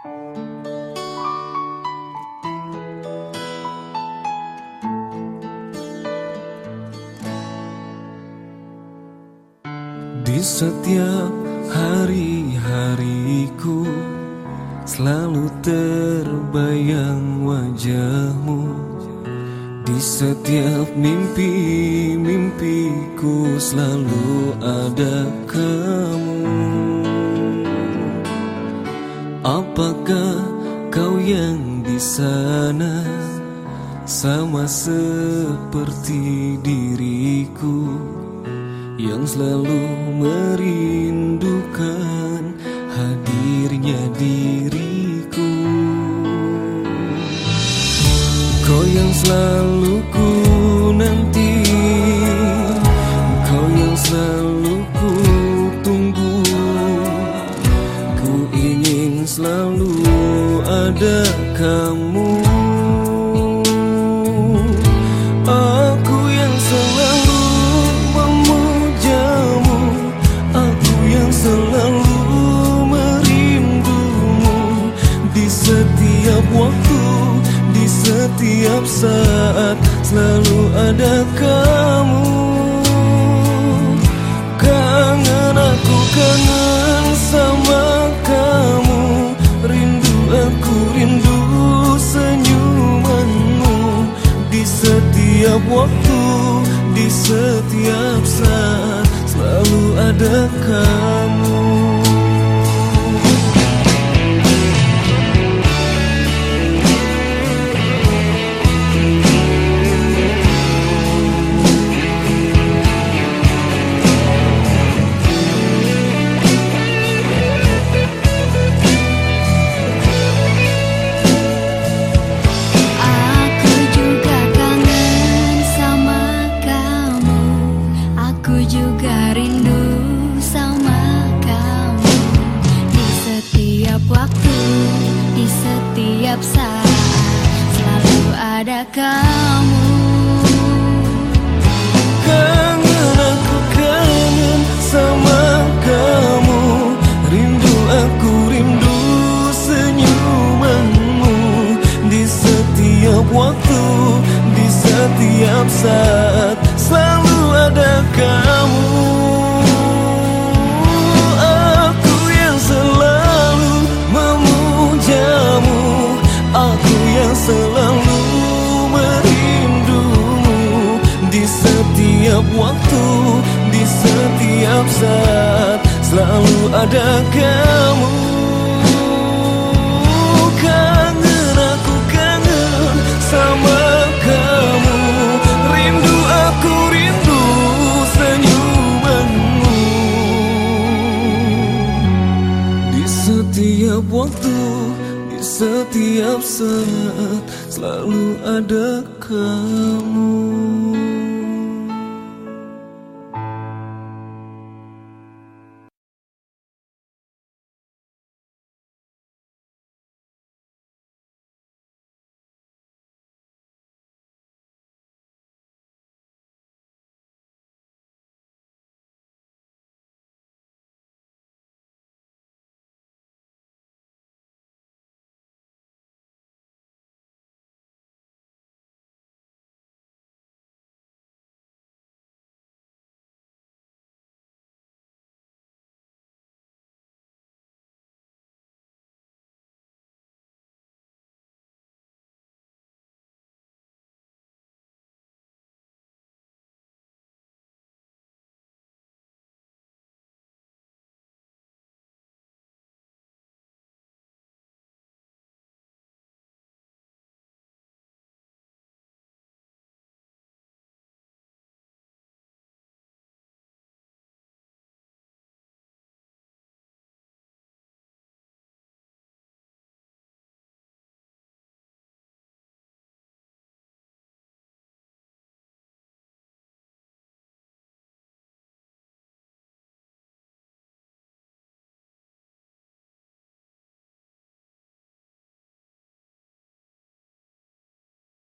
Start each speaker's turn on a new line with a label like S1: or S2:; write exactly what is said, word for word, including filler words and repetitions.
S1: Di setiap hari-hariku selalu terbayang wajahmu. Di setiap mimpi-mimpiku selalu ada kamu. Apakah kau yang di sana sama seperti diriku, yang selalu merindukan hadirnya diriku? Kau yang selalu ku nanti, kau yang selalu ku tunggu. Ku ingin selalu ada kamu. Aku yang selalu memujamu, aku yang selalu merindumu. Di setiap waktu, di setiap saat, selalu ada kamu. Kangen aku, kangen sama kamu. Rindu aku, rindu senyumanmu. Di setiap waktu, di setiap saat, selalu ada kamu.
S2: Di setiap saat selalu ada kamu.
S1: Kangen aku, kangen sama kamu. Rindu aku, rindu senyumanmu. Di setiap waktu, di setiap saat, selalu ada kamu. Aku yang selalu merindumu. Di setiap waktu, di setiap saat, selalu ada kamu. Kangen aku, kangen sama kamu. Rindu aku, rindu senyumanmu. Di setiap waktu, setiap saat, selalu ada kamu.